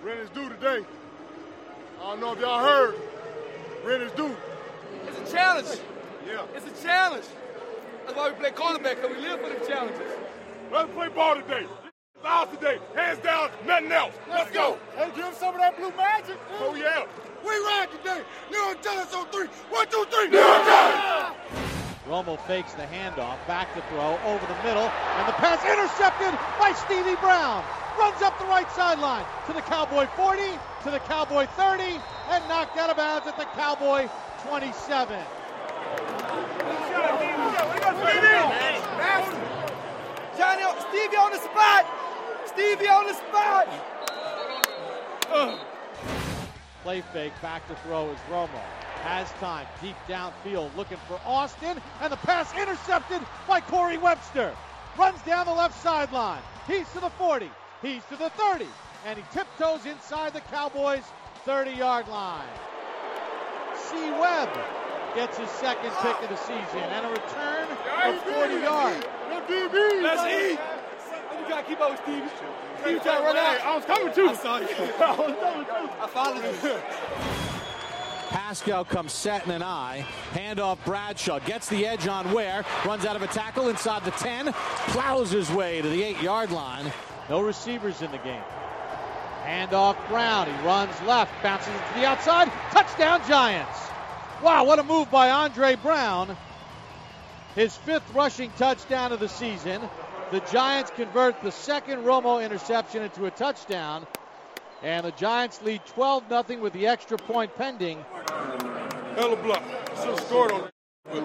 Rent is due today. I don't know if y'all heard. Rent is due. It's a challenge. Yeah. It's a challenge. That's why we play quarterback, because we live for the challenges. Let's play ball today. It's ours today. Hands down, nothing else. Let's go. Hey, give him some of that blue magic. Oh, yeah. We ride today. Leon Jones on 3. 1, 2, 3. Leon Jones! Romo fakes the handoff, back to throw, over the middle, and the pass intercepted by Stevie Brown. Runs up the right sideline to the Cowboy 40, to the Cowboy 30, and knocked out of bounds at the Cowboy 27. Stevie on the spot. Stevie on the spot. Play fake, back to throw is Romo. Has time, deep downfield, looking for Austin, and the pass intercepted by Corey Webster. Runs down the left sideline. He's to the 40, he's to the 30, and he tiptoes inside the Cowboys' 30-yard line. C. Webb gets his second pick of the season, and a return of 40 yards. Let's eat. You got to keep up with Stevie. Stevie trying to run out. I was coming too. I saw you. I followed you. Pascal comes set in an eye. Handoff Bradshaw. Gets the edge on Ware. Runs out of a tackle inside the 10. Plows his way to the 8-yard line. No receivers in the game. Handoff Brown. He runs left. Bounces it to the outside. Touchdown Giants. Wow, what a move by Andre Brown. His 5th rushing touchdown of the season. The Giants convert the second Romo interception into a touchdown. And the Giants lead 12-0 with the extra point pending. Hell of a block. Should have scored on it. Good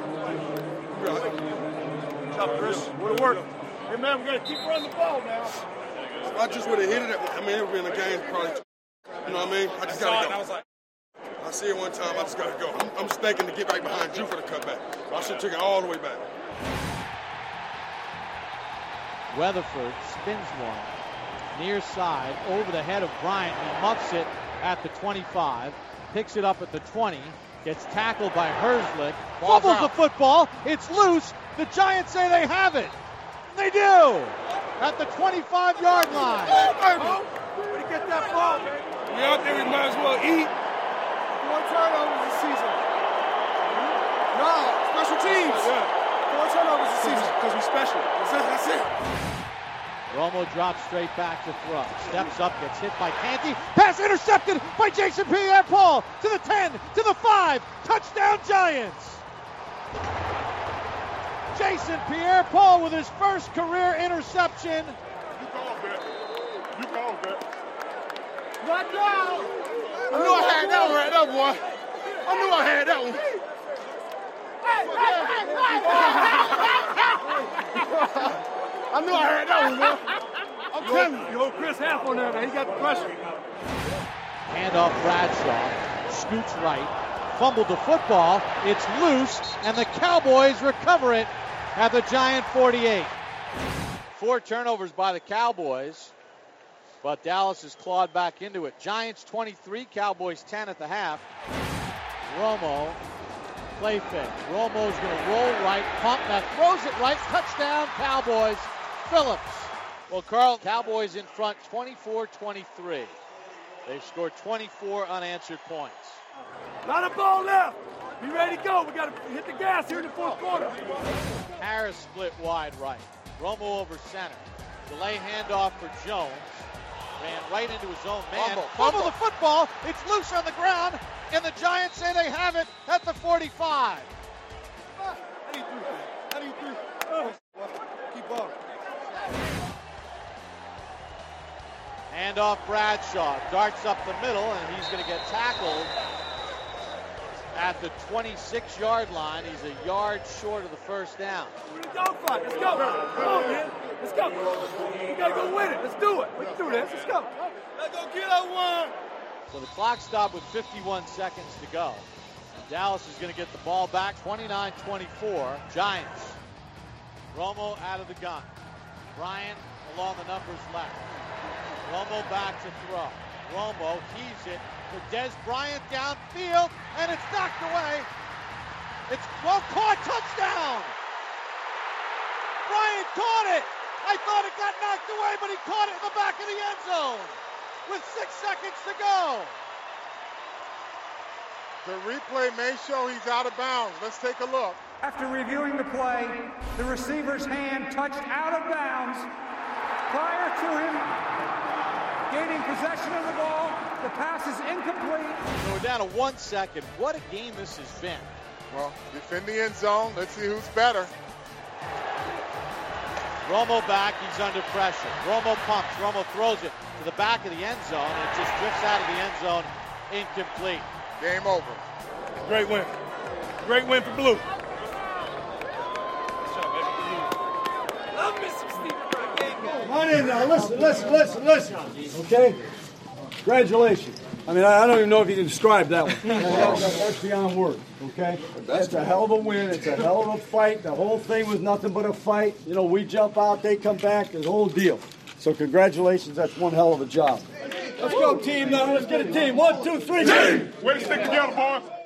job, Chris. Way to work. Hey, man, we got to keep running the ball now. I just would have hit it. I mean, it would be in the game probably. You know what I mean? I just got to go. I see it one time. I just got to go. I'm just thinking to get back behind you for the cutback. I should have taken it all the way back. Weatherford spins one. Near side, over the head of Bryant. He muffs it at the 25. Picks it up at the 20. Gets tackled by Herzlich. Fumbles the football. It's loose. The Giants say they have it. They do. At the 25-yard line. Where to get that ball, man? We out there, we might as well eat. 4 turnovers this season. No, special teams. Yeah. 4 turnovers this season. Because we special. That's it. Romo drops straight back to throw. Steps up, gets hit by Canty. Pass intercepted by Jason Pierre-Paul to the 10, to the 5. Touchdown Giants. Jason Pierre-Paul with his first career interception. You call that. You call that. Not now. I knew I had that one right there, boy. I knew I had that one. I knew I had that one, man. I'm telling you. Yo, Chris half on there, man. He got the pressure. Handoff Bradshaw. Scoots right. Fumbled the football. It's loose, and the Cowboys recover it at the Giant 48. 4 turnovers by the Cowboys, but Dallas has clawed back into it. Giants 23, Cowboys 10 at the half. Romo, play fake. Romo's going to roll right, pump that, throws it right, touchdown Cowboys. Phillips. Well, Carl, Cowboys in front 24-23. They've scored 24 unanswered points. Lot of ball left. Be ready to go. We got to hit the gas here in the 4th quarter. Harris split wide right. Romo over center. Delay handoff for Jones. Ran right into his own man. Fumble the football. It's loose on the ground. And the Giants say they have it at the 45. How do you do? Keep on. Handoff Bradshaw. Darts up the middle, and he's going to get tackled at the 26-yard line. He's a yard short of the first down. Let's go. Come on, man. Let's go. We got to go win it. Let's do it. We can do this. Let's go. Let's go get that one. So the clock stopped with 51 seconds to go. Dallas is going to get the ball back, 29-24. Giants. Romo out of the gun. Bryant along the numbers left. Romo back to throw. Romo heaves it for Dez Bryant downfield, and it's knocked away. It's well caught, touchdown! Bryant caught it! I thought it got knocked away, but he caught it in the back of the end zone with 6 seconds to go. The replay may show he's out of bounds. Let's take a look. After reviewing the play, the receiver's hand touched out of bounds prior to him gaining possession of the ball. The pass is incomplete. So we're down to 1 second. What a game this has been. Well, defend the end zone. Let's see who's better. Romo back, he's under pressure. Romo pumps, Romo throws it to the back of the end zone, and it just drifts out of the end zone, incomplete. Game over. Great win. Great win for Blue. Come on in now. Listen. Okay? Congratulations. I mean, I don't even know if you can describe that one. That's beyond words, okay? That's a hell of a win. It's a hell of a fight. The whole thing was nothing but a fight. You know, we jump out, they come back, the whole deal. So congratulations. That's one hell of a job. Let's go, team, now. Let's get a team. 1, 2, 3. Team! Way to stick together, boys.